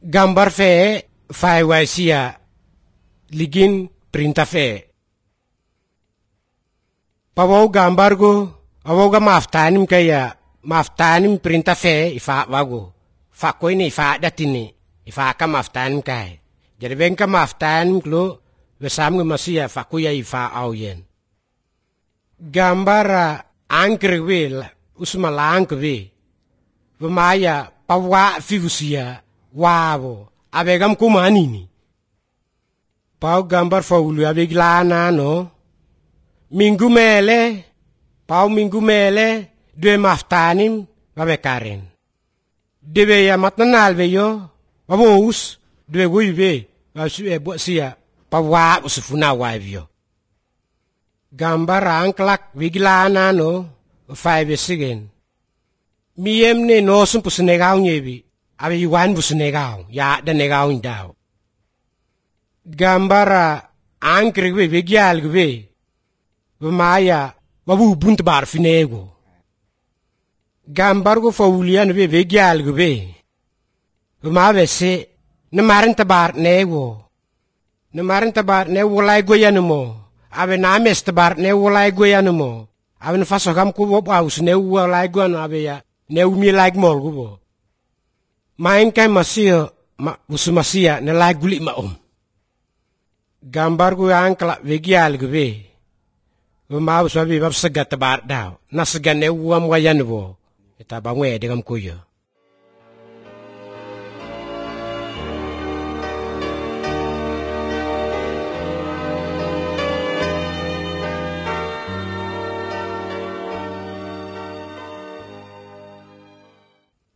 Gambar fe fai waisia ligin perintah fe. Pawau gambar go awau ga maftanim kaya maftanim perintah fe ifa wago. Fa ko ini ifa datini ifa ka maftanim kai. Jadi bengka maftanim klo besam ga masia fa ko ya ifa auyen. Gambar angker wel usma lang we. Vemaya pawa figusia wavo abegam kumanini. Pau gambar faulu abeglana no. Minggu minggu mele due maftanim vabe karen. Debe ya matnal ve yo vavous due guive vasu buat sia pawa usufuna wavio. Gambar angklak viglana no fai besigen. Miem ne no sum pusnegau nyebi abe yuan pusnegau ya da negau indao. Gambar angkri we vigyal we vemaya wabu bunt bar finego. Gambar go faulian we vigyal we vema vese nemarin tabar nego nemarin tabar ne wolai goyanmo abe names tabar ne wolai goyanmo abe faso gam ko wo aus ne wolai goyan abe ya ne umi like mol go main kai masio ma busumasia ne like guli ma Gambar go angkla vigyal we vema usabi bab segat tabar daw nasgan ne uam wayan wo eta bangwe dengan kuyo.